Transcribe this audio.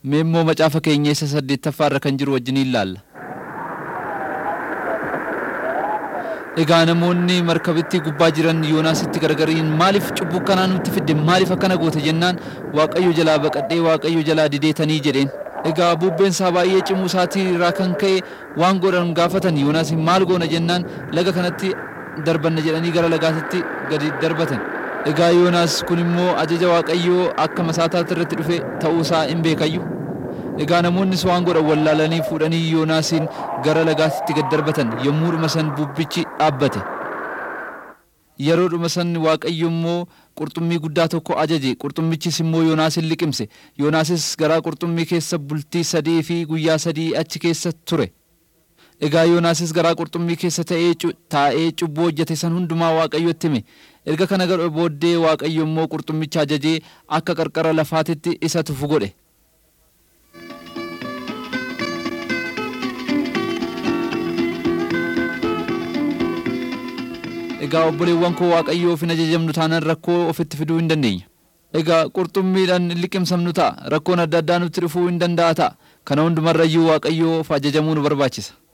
Meemmoo macaafa keenya isa 8 kan jiru wajjin ilaalla. Egaa namoonni markabitti gubbaa jiran Yoonaasitti gargariin maaliif cubbuu kanaa nutti fidde maaliif akkana goote jennaan Waaqayyo jalaa baqadhee Waaqayyo jalaa dideetanii jedheen. Egaa bubbeen isaa baay'ee cimuu isaatii irraa kan ka'e waan godhan gaafatan Yoonaas maal goona jennaan laga kanatti darbanna jedhanii gara lagaatti gadi darbatan. Egaa Yoonaas kun immoo ajaja Waaqayyoo akka masaataatti irratti dhufe ta'uu isaa hin beekayyu. Egaa namoonni waan godhan wallaalanii fuudhanii Yoonaasin gara lagaatti gad darbatan yommuu dhuma san bubbichi dhaabbate. Yeroo dhuma san Waaqayyo immoo qurxummii guddaa tokko ajaje. Qurxummichis immoo Yoonaasin liqimse. Yoonaasis garaa qurxummii keessa bultii 3 fi guyyaa 3 achi keessa ture. Egaa Yoonaasis garaa qurxummii keessa taa'ee cubbuu hojjete san hundumaa Waaqayyotti hime. Erga kana godhe booddee Waaqayyo immoo qurxummicha ajajee akka qarqara lafaatitti isa tufu godhe. Egaa obboleewwan koo Waaqayyoof hin ajajamnu taanaan rakkoo ofitti fiduu hin dandeenya. Egaa qurxummiidhaan liqimsamnu ta'a. Rakkoon adda addaa nutti dhufuu hin danda'a ta'a. Kana hundumarrayyuu Waaqayyoof ajajamuu nu barbaachisa.